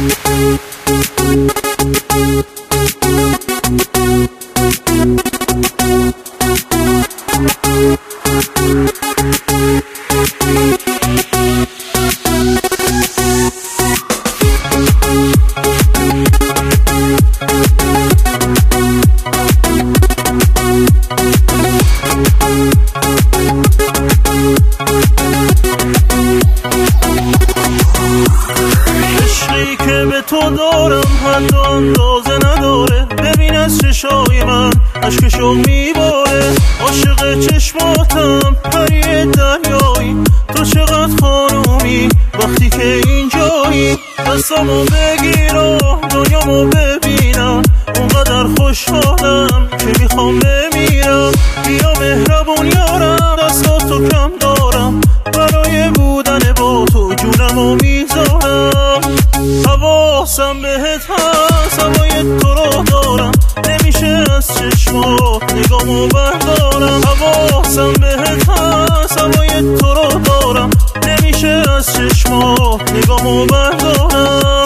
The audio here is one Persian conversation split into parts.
تو دارم حد و اندازه نداره، ببین از چشای من اشک شوق میباره. عاشق چشماتم پری دریایی، تو چقدر خانومی وقتی که اینجایی. دستامو بگیر و دنیامو ببینم، اونقدر خوشحالم که میخوام بمیرم. بیا مهربون یارم، دستاتو کم دارم، برای بودن با تو جونمو میذارم. حواسم بهت هست، هوای تو رو دارم، نمیشه از چشمات نگامو بردارم. حواسم بهت هست، هوای تو رو دارم، نمیشه از چشمات نگامو بردارم.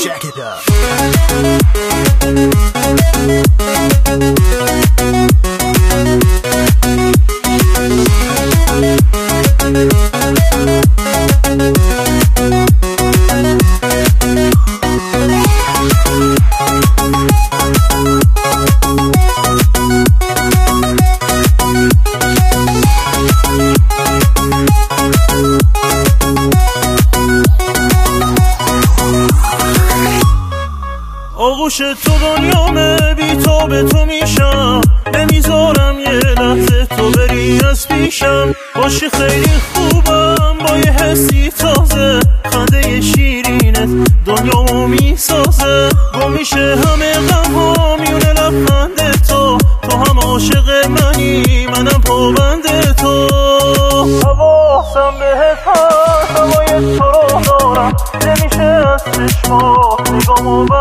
آغوش تو دنیامه، بی تو به تو میشم، نمیذارم یه لحظه تو بری از پیشم. باشی خیلی خوبم با یه حسی تازه، خنده شیرینت دنیامو میسازه. گم میشه همه غم‌ها میونه لبخند تو، تو هم عاشق منی منم پابند تو. حواسم بهت هست، هوای تو رو دارم، نمیشه از چشمات نگامو